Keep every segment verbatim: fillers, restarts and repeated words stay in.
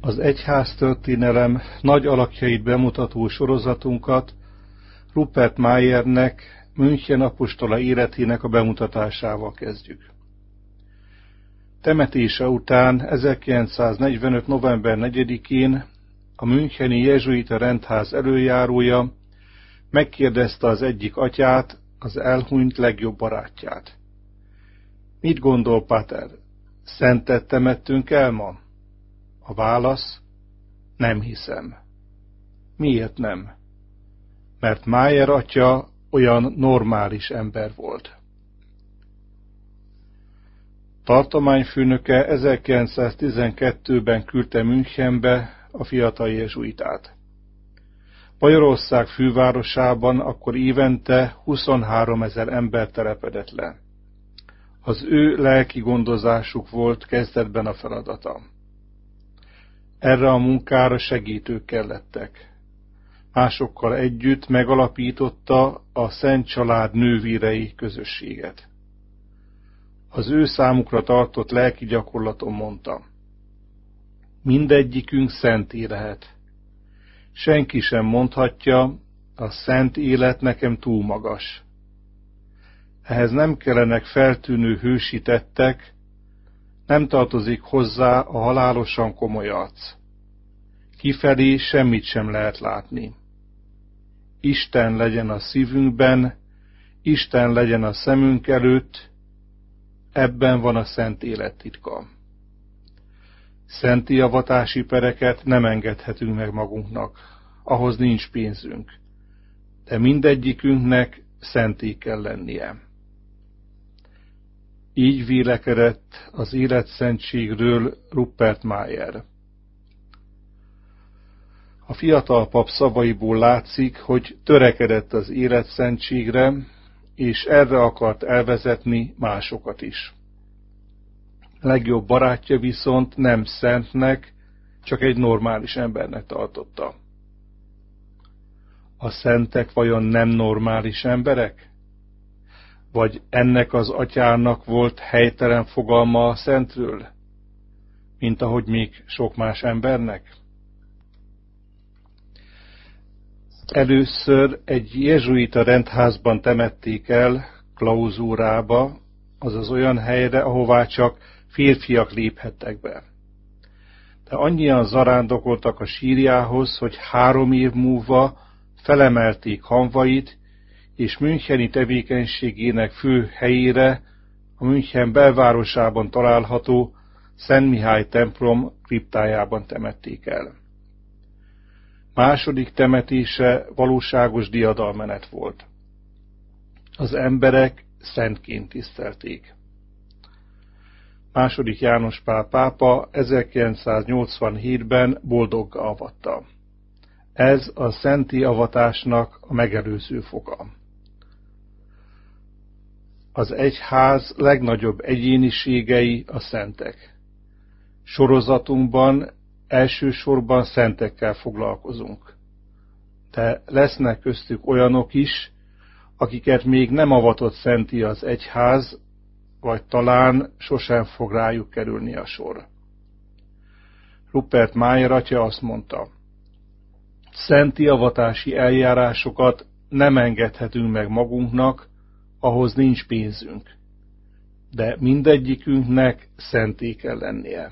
Az egyháztörténelem nagy alakjait bemutató sorozatunkat Rupert Mayernek, München apostola életének a bemutatásával kezdjük. Temetése után ezerkilencszáznegyvenöt. november negyedikén a müncheni jezsuita rendház előjárója megkérdezte az egyik atyát, az elhunyt legjobb barátját. Mit gondol, Pater? Szentet temettünk el ma? A válasz: nem hiszem. Miért nem? Mert Mayer atya olyan normális ember volt. Tartományfőnöke ezerkilencszáztizenkettőben küldte Münchenbe a fiatal jezsuitát. Magyarország fővárosában akkor évente huszonháromezer ember telepedett le. Az ő lelki gondozásuk volt kezdetben a feladata. Erre a munkára segítők kellettek. Másokkal együtt megalapította a Szent Család nővérei közösséget. Az ő számukra tartott lelki gyakorlaton mondta: mindegyikünk szenté lehet. Senki sem mondhatja, a szent élet nekem túl magas. Ehhez nem kellenek feltűnő hősi tettek, nem tartozik hozzá a halálosan komoly arc. Kifelé semmit sem lehet látni. Isten legyen a szívünkben, Isten legyen a szemünk előtt, ebben van a szent élet titka. Szenti avatási pereket nem engedhetünk meg magunknak, ahhoz nincs pénzünk, de mindegyikünknek szenté kell lennie. Így vélekedett az életszentségről Rupert Mayer. A fiatal pap szavaiból látszik, hogy törekedett az életszentségre, és erre akart elvezetni másokat is. Legjobb barátja viszont nem szentnek, csak egy normális embernek tartotta. A szentek vajon nem normális emberek? Vagy ennek az atyának volt helytelen fogalma a szentről, mint ahogy még sok más embernek? Először egy jezsuita rendházban temették el, klauzúrába, azaz olyan helyre, ahová csak férfiak léphettek be. De annyian zarándokoltak a sírjához, hogy három év múlva felemelték hamvait, és müncheni tevékenységének fő helyére, a München belvárosában található Szent Mihály templom kriptájában temették el. Második temetése valóságos diadalmenet volt. Az emberek szentként tisztelték. Második János Pál pápa ezerkilencszáznyolcvanhétben boldoggá avatta. Ez a szenti avatásnak a megelőző foka. Az egyház legnagyobb egyéniségei a szentek. Sorozatunkban elsősorban szentekkel foglalkozunk. De lesznek köztük olyanok is, akiket még nem avatott szentté az egyház, vagy talán sosem fog rájuk kerülni a sor. Rupert Mayer atya azt mondta: szenti avatási eljárásokat nem engedhetünk meg magunknak, ahhoz nincs pénzünk, de mindegyikünknek szenté kell lennie.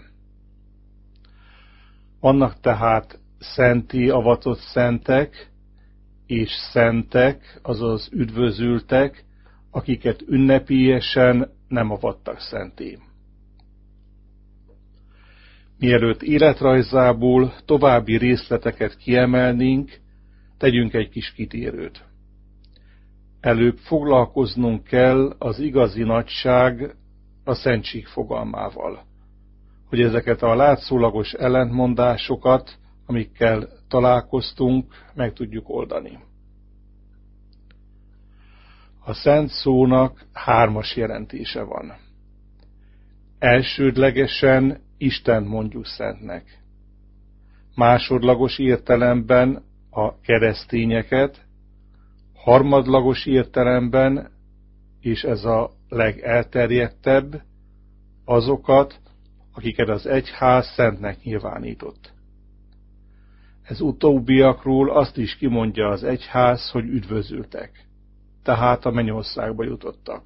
Vannak tehát szentté avatott szentek, és szentek, azaz üdvözültek, akiket ünnepélyesen nem avattak szenté. Mielőtt életrajzából további részleteket kiemelnénk, tegyünk egy kis kitérőt. Előbb foglalkoznunk kell az igazi nagyság, a szentség fogalmával, hogy ezeket a látszólagos ellentmondásokat, amikkel találkoztunk, meg tudjuk oldani. A szent szónak hármas jelentése van. Elsődlegesen Istent mondjuk szentnek. Másodlagos értelemben a keresztényeket, harmadlagos értelemben, és ez a legelterjedtebb, azokat, akiket az egyház szentnek nyilvánított. Ez utóbbiakról azt is kimondja az egyház, hogy üdvözültek, tehát a mennyországba jutottak.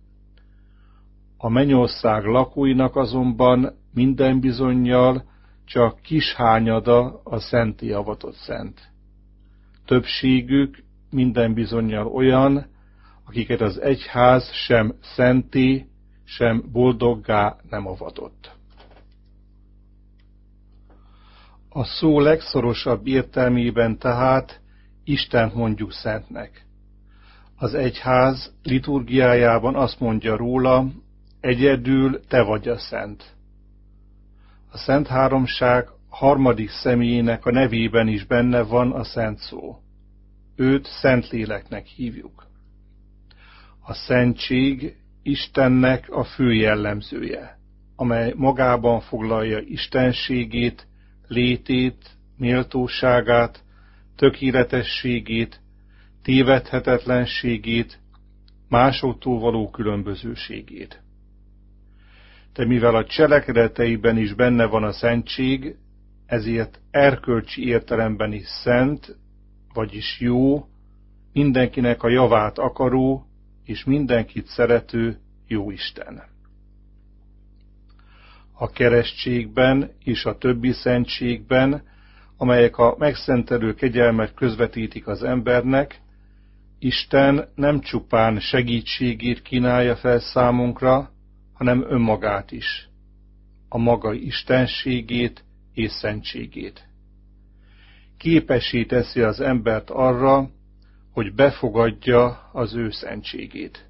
A mennyország lakóinak azonban minden bizonnyal csak kis hányada a szentté avatott szent. Többségük minden bizonnyal olyan, akiket az egyház sem szentté, sem boldoggá nem avatott. A szó legszorosabb értelmében tehát Istent mondjuk szentnek. Az egyház liturgiájában azt mondja róla, egyedül te vagy a szent. A Szent Háromság harmadik személyének a nevében is benne van a szent szó. Őt Szentléleknek hívjuk. A szentség Istennek a fő jellemzője, amely magában foglalja istenségét, létét, méltóságát, tökéletességét, tévedhetetlenségét, másoktól való különbözőségét. De mivel a cselekedeteiben is benne van a szentség, ezért erkölcsi értelemben is szent, vagyis jó, mindenkinek a javát akaró és mindenkit szerető jó Isten. A keresztségben és a többi szentségben, amelyek a megszentelő kegyelmet közvetítik az embernek, Isten nem csupán segítségét kínálja fel számunkra, hanem önmagát is, a maga istenségét és szentségét. Képessé teszi az embert arra, hogy befogadja az ő szentségét.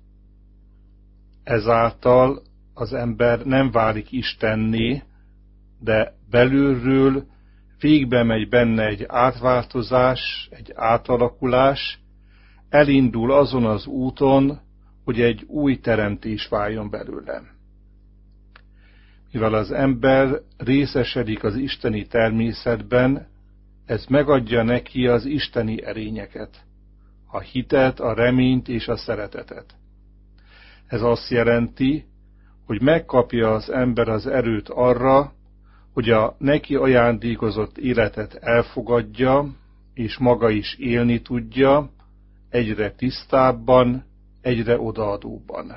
Ezáltal az ember nem válik Istenné, de belülről végbe megy benne egy átváltozás, egy átalakulás, elindul azon az úton, hogy egy új teremtés váljon belőlem. Mivel az ember részesedik az isteni természetben, ez megadja neki az isteni erényeket, a hitet, a reményt és a szeretetet. Ez azt jelenti, hogy megkapja az ember az erőt arra, hogy a neki ajándékozott életet elfogadja, és maga is élni tudja, egyre tisztábban, egyre odaadóbban.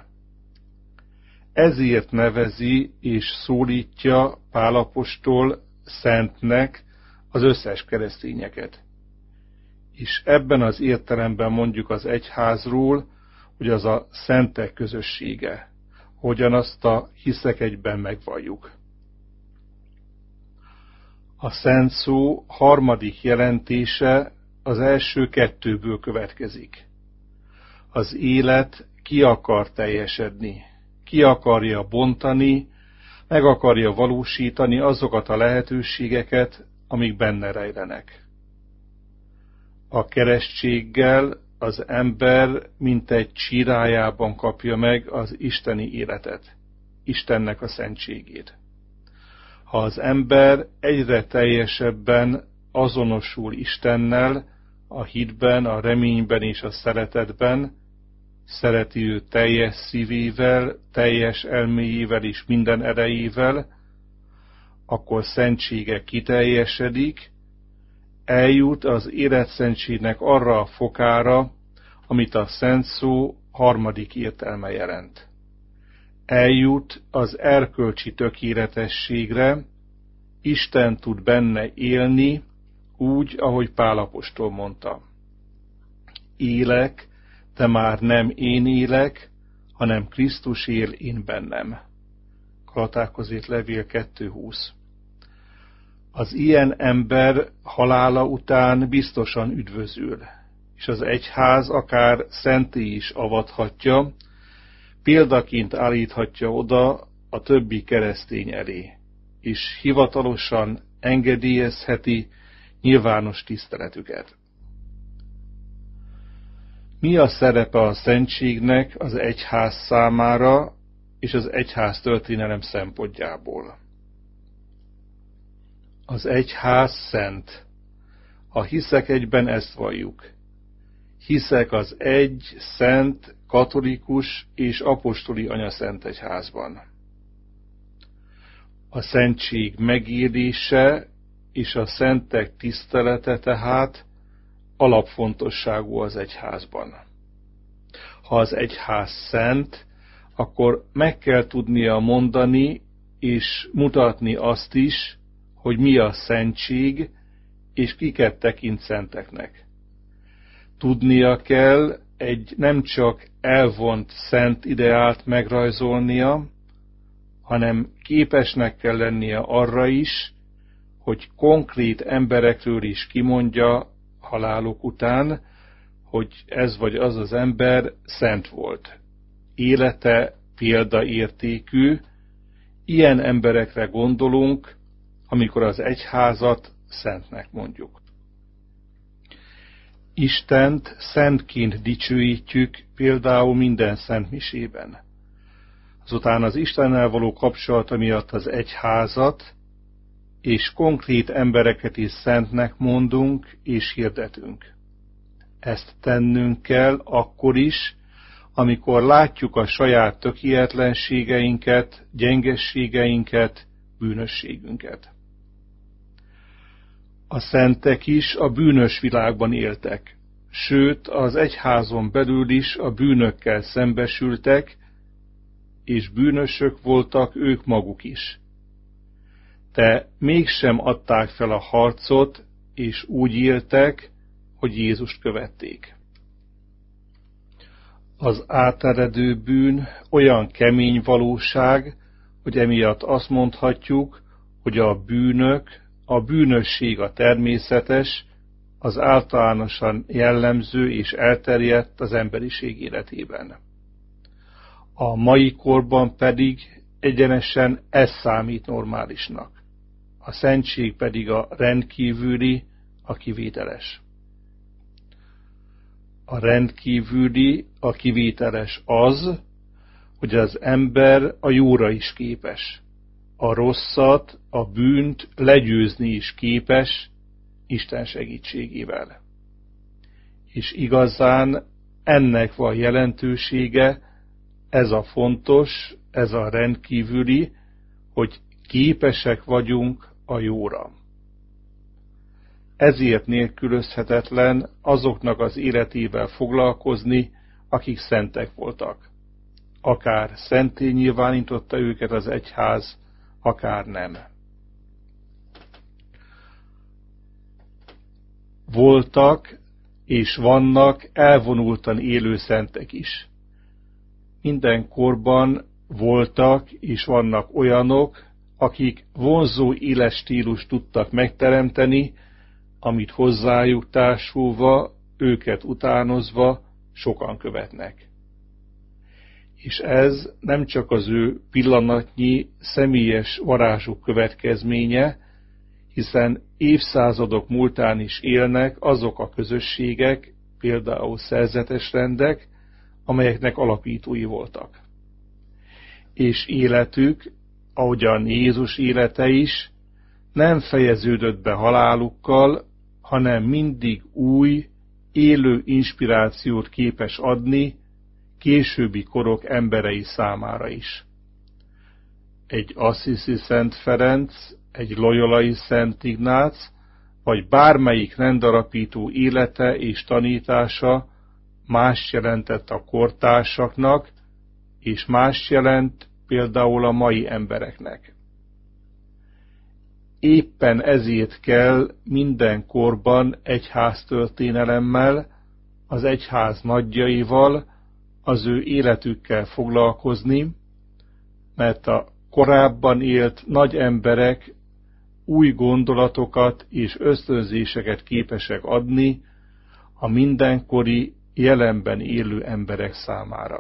Ezért nevezi és szólítja Pál apostol szentnek az összes keresztényeket. És ebben az értelemben mondjuk az egyházról, hogy az a szentek közössége, hogyan azt a hiszek egyben megvalljuk. A szent szó harmadik jelentése az első kettőből következik. Az élet ki akar teljesedni, ki akarja bontani, meg akarja valósítani azokat a lehetőségeket, amik benne rejlenek. A keresztséggel az ember mintegy csirájában kapja meg az isteni életet, Istennek a szentségét. Ha az ember egyre teljesebben azonosul Istennel, a hitben, a reményben és a szeretetben, szereti őt teljes szívével, teljes elméjével és minden erejével, akkor szentsége kiteljesedik, eljut az életszentségnek arra a fokára, amit a szent szó harmadik értelme jelent. Eljut az erkölcsi tökéletességre, Isten tud benne élni, úgy, ahogy Pál apostol mondta. Élek, de már nem én élek, hanem Krisztus él én bennem. Galatákhoz írt levél kettő húsz. Az ilyen ember halála után biztosan üdvözül, és az egyház akár szenté is avathatja, példaként állíthatja oda a többi keresztény elé, és hivatalosan engedélyezheti nyilvános tiszteletüket. Mi a szerepe a szentségnek az egyház számára és az egyház történelem szempontjából? Az egyház szent. Ha hiszek egyben, ezt valljuk. Hiszek az egy, szent, katolikus és apostoli anyaszent egyházban. A szentség megélése és a szentek tisztelete tehát alapfontosságú az egyházban. Ha az egyház szent, akkor meg kell tudnia mondani és mutatni azt is, hogy mi a szentség, és kiket tekint szenteknek. Tudnia kell egy nem csak elvont szent ideált megrajzolnia, hanem képesnek kell lennie arra is, hogy konkrét emberekről is kimondja haláluk után, hogy ez vagy az az ember szent volt. Élete példaértékű, ilyen emberekre gondolunk, amikor az egyházat szentnek mondjuk. Istent szentként dicsőítjük például minden szentmisében. Azután az Istennel való kapcsolata miatt az egyházat és konkrét embereket is szentnek mondunk és hirdetünk. Ezt tennünk kell akkor is, amikor látjuk a saját tökéletlenségeinket, gyengességeinket, bűnösségünket. A szentek is a bűnös világban éltek, sőt az egyházon belül is a bűnökkel szembesültek, és bűnösök voltak ők maguk is. De mégsem adták fel a harcot, és úgy éltek, hogy Jézust követték. Az áteredő bűn olyan kemény valóság, hogy emiatt azt mondhatjuk, hogy a bűnök, a bűnösség a természetes, az általánosan jellemző és elterjedt az emberiség életében. A mai korban pedig egyenesen ez számít normálisnak. A szentség pedig a rendkívüli, a kivételes. A rendkívüli, a kivételes az, hogy az ember a jóra is képes. A rosszat, a bűnt legyőzni is képes Isten segítségével. És igazán ennek van jelentősége, ez a fontos, ez a rendkívüli, hogy képesek vagyunk a jóra. Ezért nélkülözhetetlen azoknak az életével foglalkozni, akik szentek voltak. Akár szentté nyilvánította őket az egyház, akár nem. Voltak és vannak elvonultan élő szentek is. Minden korban voltak és vannak olyanok, akik vonzó életstílust tudtak megteremteni, amit hozzájuk társulva, őket utánozva sokan követnek. És ez nem csak az ő pillanatnyi, személyes varázsuk következménye, hiszen évszázadok múltán is élnek azok a közösségek, például szerzetes rendek, amelyeknek alapítói voltak. És életük, ahogyan Jézus élete is, nem fejeződött be halálukkal, hanem mindig új, élő inspirációt képes adni későbbi korok emberei számára is. Egy Assisi Szent Ferenc, egy Loyolai Szent Ignác, vagy bármelyik rendalapító élete és tanítása más jelentett a kortársaknak, és más jelent például a mai embereknek. Éppen ezért kell minden korban egyháztörténelemmel, az egyház nagyjaival, az ő életükkel foglalkozni, mert a korábban élt nagy emberek új gondolatokat és ösztönzéseket képesek adni a mindenkori, jelenben élő emberek számára.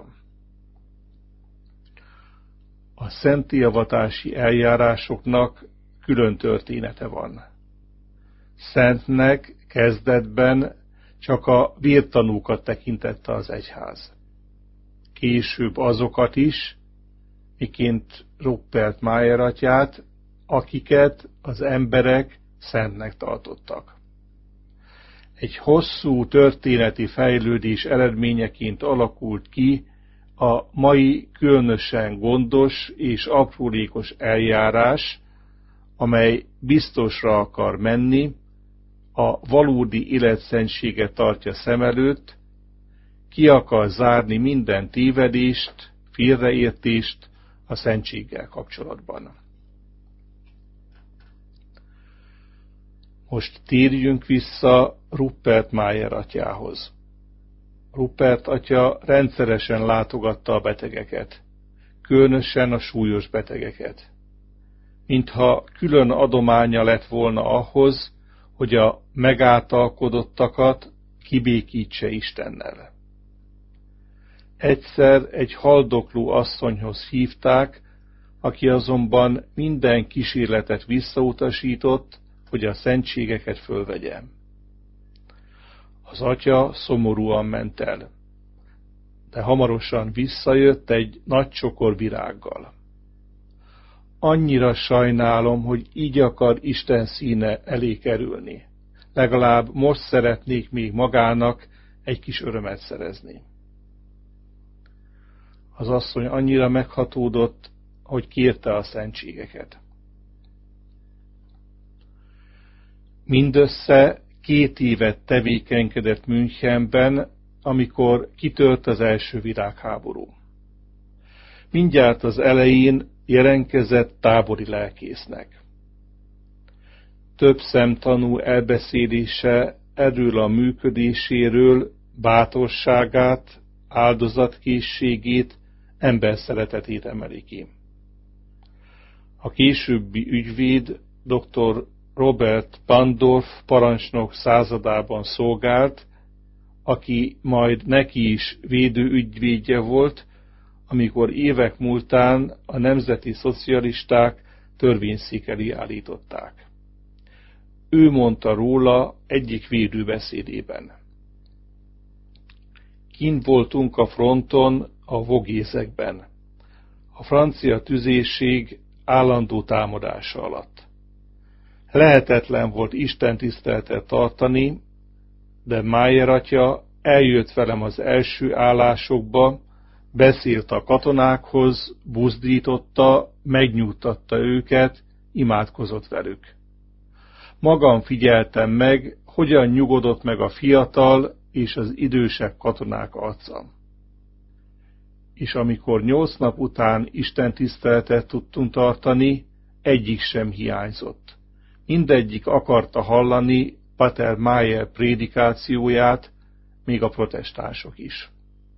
A szenttéavatási eljárásoknak külön története van. Szentnek kezdetben csak a vértanúkat tekintette az egyház. Később azokat is, miként Rupert Mayer atyát, akiket az emberek szentnek tartottak. Egy hosszú történeti fejlődés eredményeként alakult ki a mai különösen gondos és aprólékos eljárás, amely biztosra akar menni, a valódi életszentséget tartja szem előtt, ki akar zárni minden tévedést, félreértést a szentséggel kapcsolatban. Most térjünk vissza Rupert Mayer atyához. Rupert atya rendszeresen látogatta a betegeket, különösen a súlyos betegeket, mintha külön adománya lett volna ahhoz, hogy a megáltalkodottakat kibékítse Istennel. Egyszer egy haldokló asszonyhoz hívták, aki azonban minden kísérletet visszautasított, hogy a szentségeket fölvegye. Az atya szomorúan ment el, de hamarosan visszajött egy nagy csokor virággal. Annyira sajnálom, hogy így akar Isten színe elé kerülni. Legalább most szeretnék még magának egy kis örömet szerezni. Az asszony annyira meghatódott, hogy kérte a szentségeket. Mindössze két évet tevékenykedett Münchenben, amikor kitört az első világháború. Mindjárt az elején jelentkezett tábori lelkésznek. Több szemtanú elbeszélése erről a működéséről, bátorságát, áldozatkészségét, emberszeretetét emeli ki. A későbbi ügyvéd dr. Robert Pandorf parancsnok századában szolgált, aki majd neki is védőügyvédje volt, amikor évek múltán a nemzeti szocialisták törvényszék elé állították. Ő mondta róla egyik védőbeszédében: Kint voltunk a fronton, a Vogézekben, a francia tüzérség állandó támadása alatt. Lehetetlen volt istentiszteletet tartani, de Mayer atya eljött velem az első állásokba, beszélt a katonákhoz, buzdította, megnyugtatta őket, imádkozott velük. Magam figyeltem meg, hogyan nyugodott meg a fiatal és az idősebb katonák arca. És amikor nyolc nap után istentiszteletet tudtunk tartani, egyik sem hiányzott. Mindegyik akarta hallani Pater Mayer prédikációját, még a protestánsok is.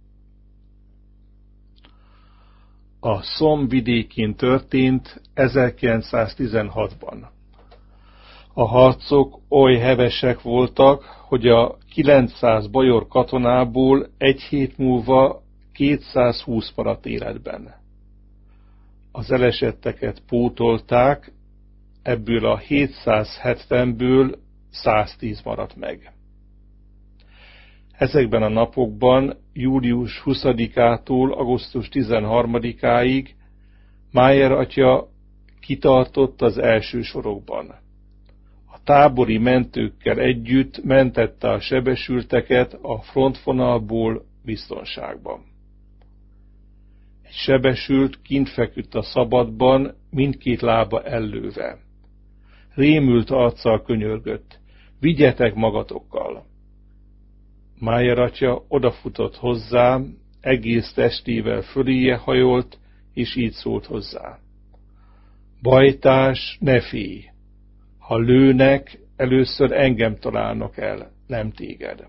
A Somme vidékén történt ezerkilencszáztizenhatban. A harcok oly hevesek voltak, hogy a kilencszáz bajor katonából egy hét múlva kétszázhúsz maradt életben. Az elesetteket pótolták, ebből a hétszázhetvenből száztíz maradt meg. Ezekben a napokban, július huszadikától augusztus tizenharmadikáig Mayer atya kitartott az első sorokban. A tábori mentőkkel együtt mentette a sebesülteket a frontvonalból biztonságban. Egy sebesült kint feküdt a szabadban, mindkét lába ellőve. Rémült arccal könyörgött: vigyetek magatokkal! Mayer atya odafutott hozzá, egész testével föléje hajolt, és így szólt hozzá: bajtárs, ne félj! Ha lőnek, először engem találnak el, nem téged.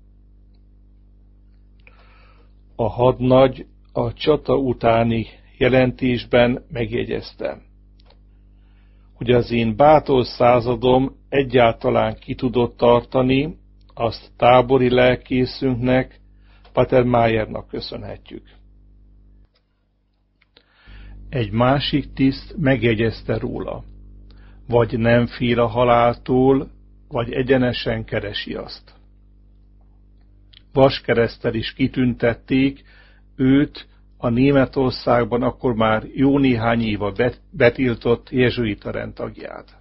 A hadnagy a csata utáni jelentésben megjegyezte, hogy az én bátor századom egyáltalán ki tudott tartani, azt tábori lelkészünknek, Pater Mayernak köszönhetjük. Egy másik tiszt megjegyezte róla: vagy nem fél a haláltól, vagy egyenesen keresi azt. Vaskereszttel is kitüntették őt, a Németországban akkor már jó néhány éva betiltott jezsuita rendtagját.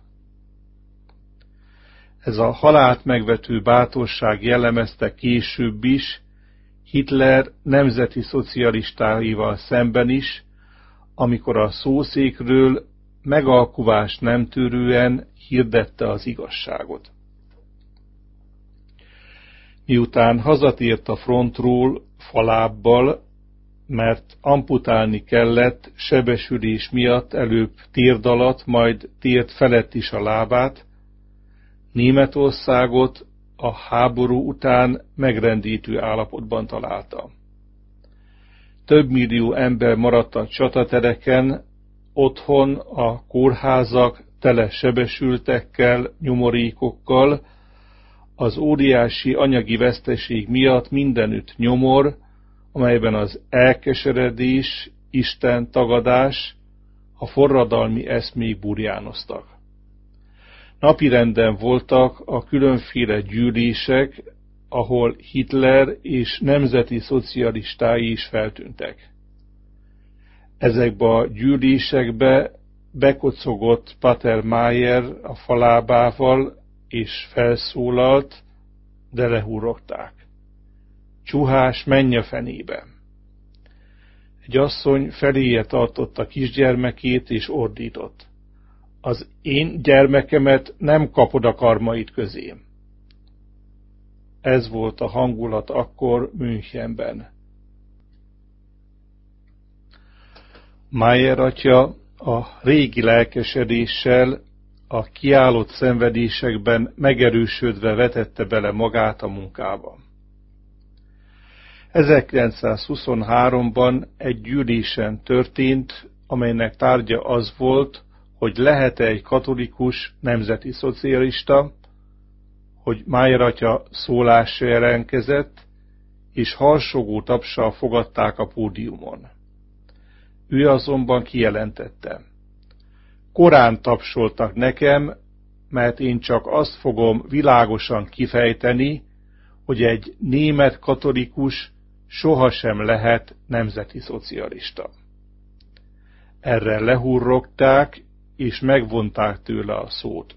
Ez a halált megvető bátorság jellemezte később is Hitler nemzeti szocialistáival szemben is, amikor a szószékről megalkuvást nem tűrően hirdette az igazságot. Miután hazatért a frontról falábbal, mert amputálni kellett sebesülés miatt előbb térd alatt, majd térd felett is a lábát, Németországot a háború után megrendítő állapotban találta. Több millió ember maradt a csatatereken, otthon a kórházak tele sebesültekkel, nyomorékokkal, az óriási anyagi veszteség miatt mindenütt nyomor, amelyben az elkeseredés, Isten tagadás, a forradalmi eszmék burjánoztak. Napirenden voltak a különféle gyűlések, ahol Hitler és nemzeti szocialistái is feltűntek. Ezekbe a gyűlésekbe bekocogott Pater Mayer a falábával, és felszólalt, de lehúrogták. Csuhás, menj a fenébe! Egy asszony feléje tartotta kisgyermekét, és ordított. Az én gyermekemet nem kapod a karmaid közé. Ez volt a hangulat akkor Münchenben. Mayer atya a régi lelkesedéssel, a kiállott szenvedésekben megerősödve vetette bele magát a munkába. ezerkilencszázhuszonháromban egy gyűlésen történt, amelynek tárgya az volt, hogy lehet-e egy katolikus nemzeti szocialista, hogy Mayer atya szólásra jelentkezett, és harsogó tapssal fogadták a pódiumon. Ő azonban kijelentette: korán tapsoltak nekem, mert én csak azt fogom világosan kifejteni, hogy egy német katolikus sohasem lehet nemzeti szocialista. Erre lehurrogták, és megvonták tőle a szót.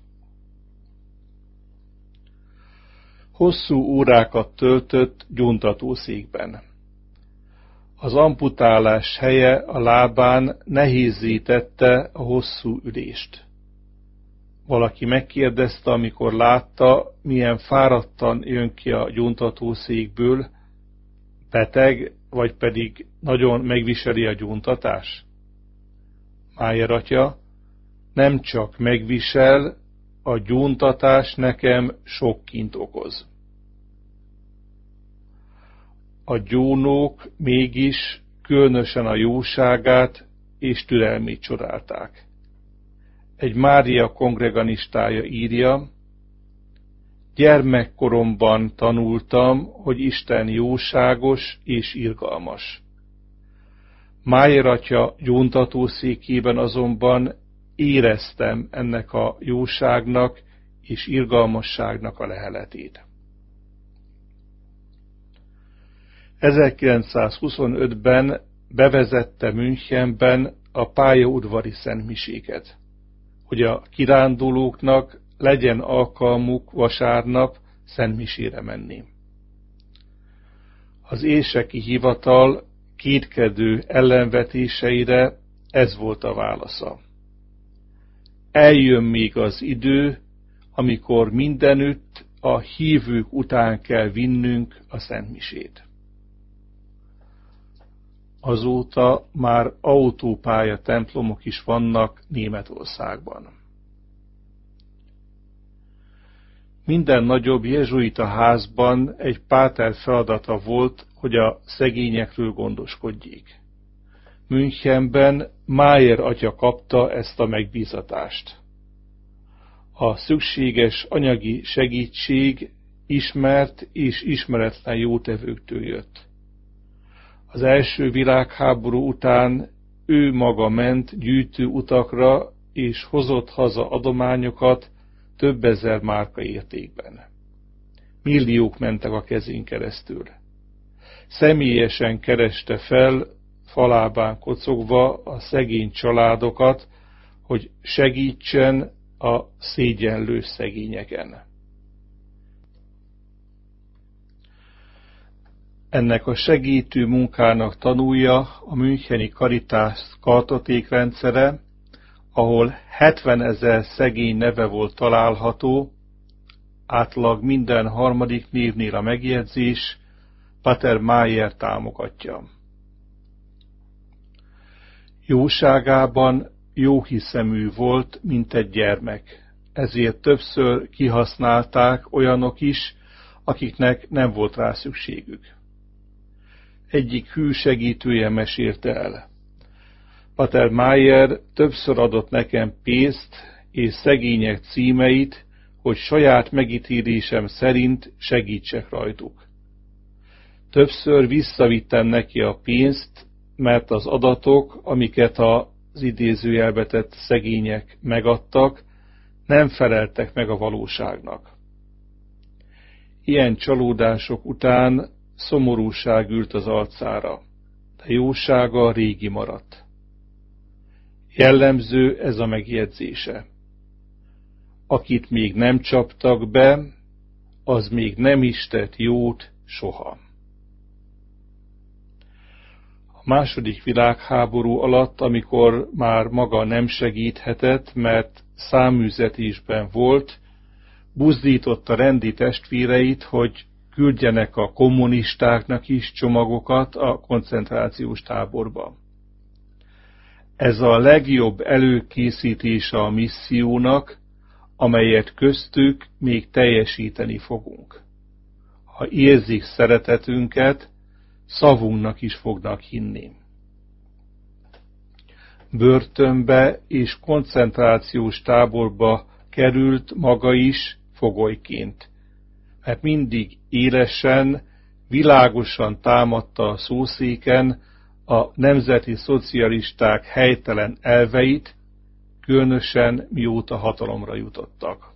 Hosszú órákat töltött gyóntatószékben. Az amputálás helye a lábán nehézzé tette a hosszú ülést. Valaki megkérdezte, amikor látta, milyen fáradtan jön ki a gyóntatószékből, beteg, vagy pedig nagyon megviseli a gyóntatás? Mayer atya: nem csak megvisel, a gyóntatás nekem sok kint okoz. A gyónók mégis különösen a jóságát és türelmét csodálták. Egy Mária kongreganistája írja: gyermekkoromban tanultam, hogy Isten jóságos és irgalmas. Mayer atya gyóntatószékében azonban éreztem ennek a jóságnak és irgalmasságnak a leheletét. ezerkilencszázhuszonötben bevezette Münchenben a pályaudvari szentmiséket, hogy a kirándulóknak legyen alkalmuk vasárnap szentmisére menni. Az érseki hivatal kétkedő ellenvetéseire ez volt a válasza: eljön még az idő, amikor mindenütt a hívők után kell vinnünk a szentmisét. Azóta már autópálya templomok is vannak Németországban. Minden nagyobb jezsuita házban egy páter feladata volt, hogy a szegényekről gondoskodjék. Münchenben Mayer atya kapta ezt a megbízatást. A szükséges anyagi segítség ismert és ismeretlen jótevőktől jött. Az első világháború után ő maga ment gyűjtő utakra, és hozott haza adományokat több ezer márka értékben. Milliók mentek a kezén keresztül. Személyesen kereste fel, falábán kocogva a szegény családokat, hogy segítsen a szégyenlő szegényeken. Ennek a segítő munkának tanulja a müncheni Caritas kartotékrendszere, ahol hetvenezer szegény neve volt található, átlag minden harmadik névnél a megjegyzés Pater Mayer támogatja. Jóságában jóhiszemű volt, mint egy gyermek, ezért többször kihasználták olyanok is, akiknek nem volt rá szükségük. Egyik hű segítője mesélte el: Pater Mayer többször adott nekem pénzt és szegények címeit, hogy saját megítélésem szerint segítsek rajtuk. Többször visszavittem neki a pénzt, mert az adatok, amiket az idézőjelbe tett szegények megadtak, nem feleltek meg a valóságnak. Ilyen csalódások után szomorúság ült az arcára, de jósága régi maradt. Jellemző ez a megjegyzése: akit még nem csaptak be, az még nem is tett jót soha. A második világháború alatt, amikor már maga nem segíthetett, mert száműzetésben volt, buzdította rendi testvéreit, hogy küldjenek a kommunistáknak is csomagokat a koncentrációs táborba. Ez a legjobb előkészítése a missziónak, amelyet köztük még teljesíteni fogunk. Ha érzik szeretetünket, szavunknak is fognak hinni. Börtönbe és koncentrációs táborba került maga is fogolyként, mert mindig élesen, világosan támadta a szószéken a nemzeti szocialisták helytelen elveit, különösen mióta hatalomra jutottak.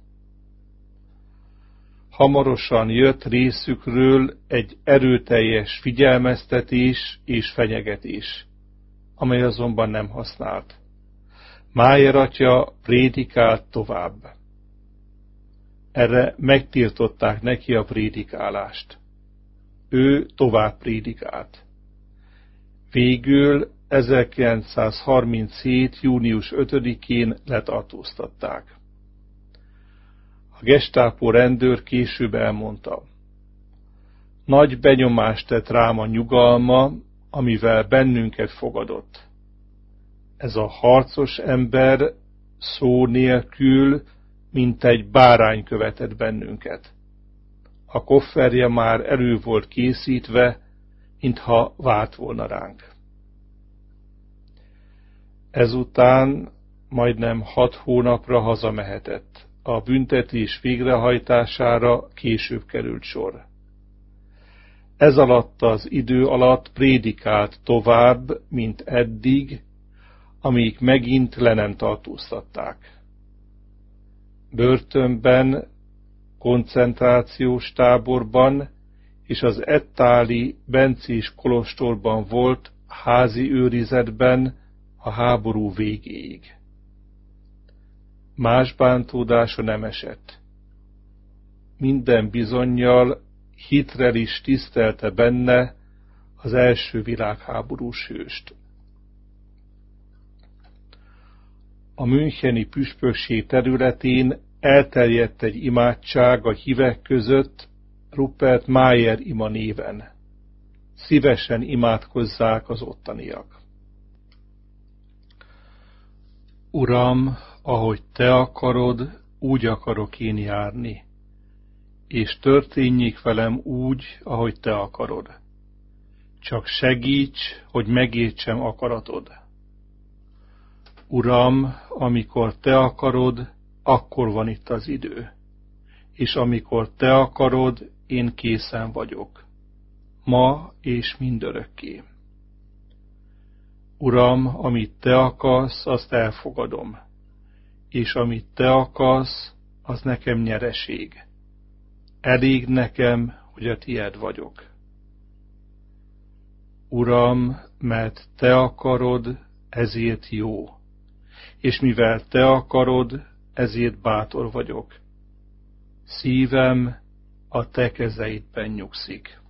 Hamarosan jött részükről egy erőteljes figyelmeztetés és fenyegetés, amely azonban nem használt. Mayer atya prédikált tovább. Erre megtiltották neki a prédikálást. Ő tovább prédikált. Végül ezerkilencszázharminchét. június ötödikén letartóztatták. A Gestapo rendőr később elmondta: nagy benyomást tett rám a nyugalma, amivel bennünket fogadott. Ez a harcos ember szó nélkül, mint egy bárány követett bennünket. A kofferje már elő volt készítve, mintha várt volna ránk. Ezután majdnem hat hónapra hazamehetett. A büntetés végrehajtására később került sor. Ez alatt az idő alatt prédikált tovább, mint eddig, amíg megint le nem tartóztatták. Börtönben, koncentrációs táborban és az ettáli bencés kolostorban volt házi őrizetben a háború végéig. Más bántódása nem esett. Minden bizonnyal Hitler is tisztelte benne az első világháborús hőst. A müncheni püspökség területén elterjedt egy imádság a hívek között Rupert Mayer ima néven. Szívesen imádkozzák az ottaniak. Uram, ahogy Te akarod, úgy akarok én járni, és történjék velem úgy, ahogy Te akarod. Csak segíts, hogy megértsem akaratod. Uram, amikor Te akarod, akkor van itt az idő, és amikor Te akarod, én készen vagyok, ma és mindörökké. Uram, amit Te akarsz, azt elfogadom, és amit Te akarsz, az nekem nyereség. Elég nekem, hogy a Tied vagyok. Uram, mert Te akarod, ezért jó, és mivel Te akarod, ezért bátor vagyok. Szívem a Te kezeidben nyugszik.